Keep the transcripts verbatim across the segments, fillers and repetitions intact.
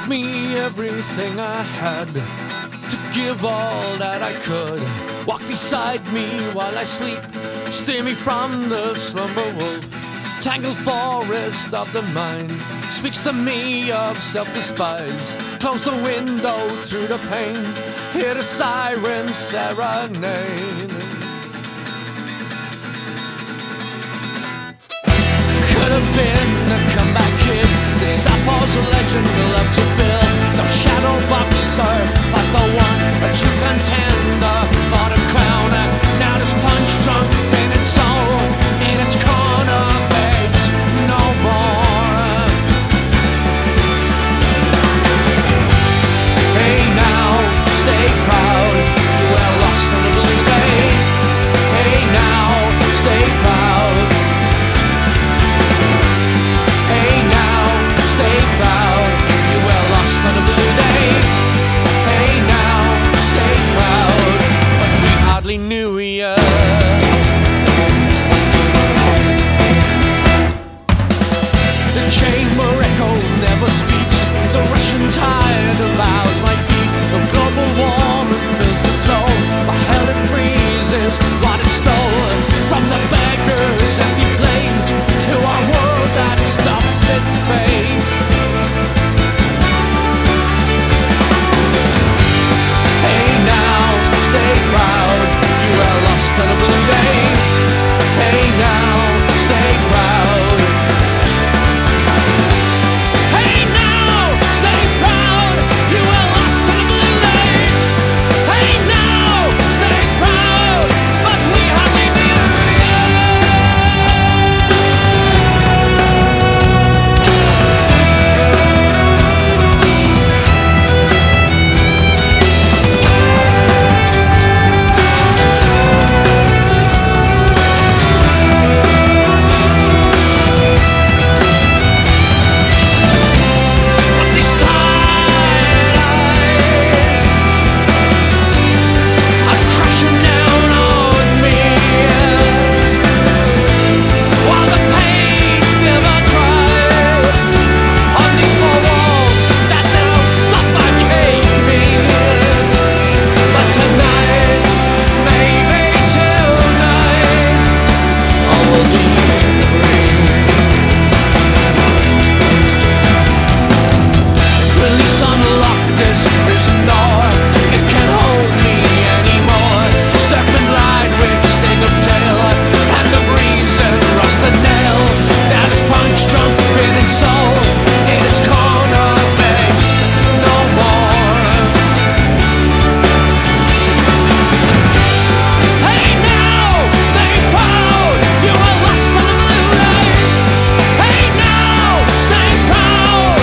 me everything I had, to give all that I could. Walk beside me while I sleep, steer me from the slumber wolf. Tangled forest of the mind speaks to me of self-despise. Close the window through the pane, hear the sirens serenade. Could have been a comeback kid, this Southpaw's a legend we'll love to build. No shadow boxer, but the one that you contender for the crown. And now this punch drunk in its soul, in its corner begs no more. Hey now, stay proud, you were lost on the blue day. Hey now, stay proud. Hey now, stay proud, you were lost on a blue day. Hey now, stay proud, but we hardly knew ya. The chamber echo never speaks, the Russian tide allows my feet. The global warming fills the soul, my hell it freezes what it stole. From the beggar's empty plane to our world that stops its pace. Hey now, stay proud, you are lost on a blue day. Hey now, stay proud. Hey now, stay proud, you are lost on a blue day. Hey now, stay proud, but we hardly knew ya. But these tired eyes are crashing down on me, while the pain never dries on these four walls that now suffocate me. But tonight, maybe tonight, all will be free. Release, unlock this prison door, it can't hold me anymore. Serpent line with sting of tail, and the breeze and rusted nail. That is punch drunk in its soul, in its corner begs no more. Hey now, stay proud, you are lost on a blue day. Hey now, stay proud.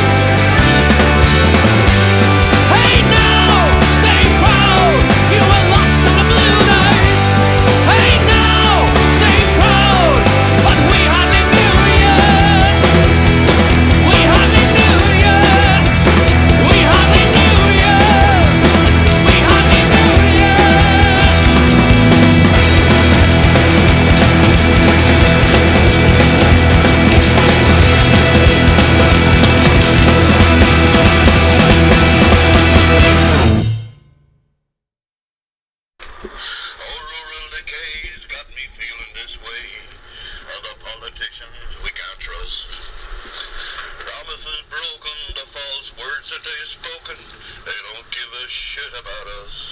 Hey now, stay proud, you were lost on a blue day. Hey now, stay proud, but we hardly knew ya. We hardly knew ya. We hardly knew ya. We hardly knew ya. Oh, rural decay's got me feeling this way. Other politicians we can't trust. Promises broken, the false words that they've spoken, they don't give a shit about us.